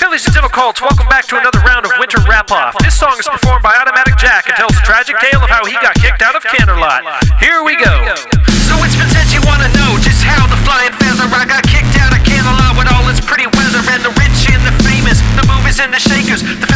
Phillies and Zimmer Colts, welcome back to another round of Winter Wrap-Off. This song is performed by Automatic Jack and tells a tragic tale of how he got kicked out of Canterlot. Here we go. So it's been since you wanna know just how the flying feather I got kicked out of Canterlot with all its pretty weather and the rich and the famous, the movers and the shakers, the